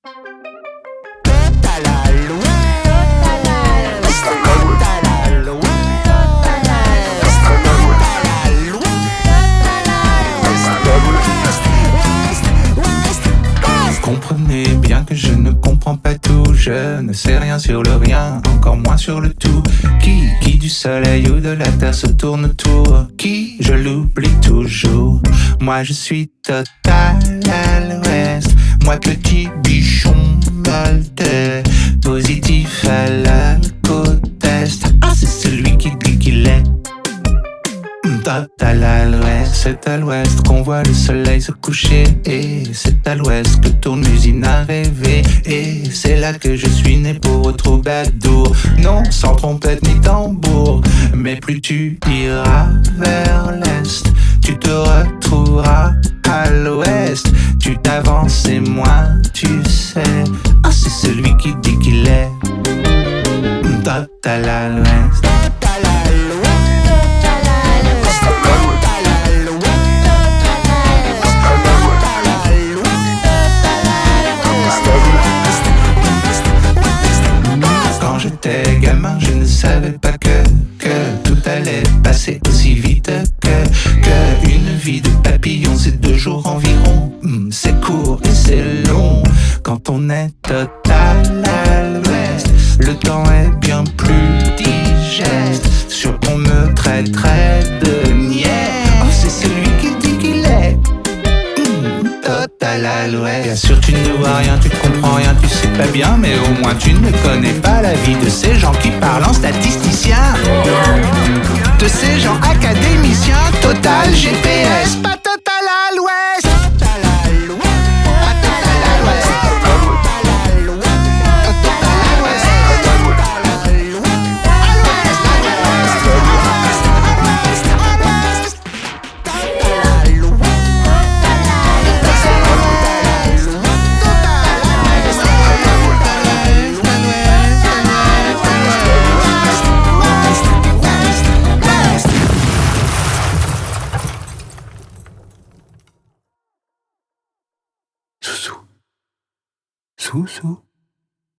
Total à l'ouest. Total à l'ouest. Comprenez bien que je ne comprends pas tout. Je ne sais rien sur le rien, encore moins sur le tout. Qui du soleil ou de la terre se tourne autour? Qui, je l'oublie toujours. Moi je suis total à l'ouest. Moi petit bichon maltais, positif à la côte est. Ah, c'est celui qui dit qu'il est total à l'ouest. C'est à l'ouest qu'on voit le soleil se coucher. Et c'est à l'ouest que tourne l'usine à rêver. Et c'est là que je suis né pour au troubadour. Non, sans trompette ni tambour. Mais plus tu iras vers l'est, tu te retrouveras à l'ouest. Tu t'avances et moins tu sais. Ah, c'est celui qui dit qu'il est total à l'ouest. Total à l'ouest. Quand j'étais gamin, je ne savais pas que tout allait passer aussi vite que une vie de papillon, c'est 2 jours environ. C'est court et c'est long. Quand on est total à l'ouest, le temps est bien plus digeste. Sûr qu'on me traiterait de niais. Oh, c'est celui qui dit qu'il est total à l'ouest. Bien sûr tu ne vois rien, tu ne comprends rien, tu sais pas bien, mais au moins tu ne connais pas la vie de ces gens qui parlent en statisticiens, de ces gens académiciens. Total GPS, pas total à l'ouest. Total à l'ouest. Pas total à l'ouest. Total à l'ouest. Total à l'ouest. Sous-sous. Sous-sous.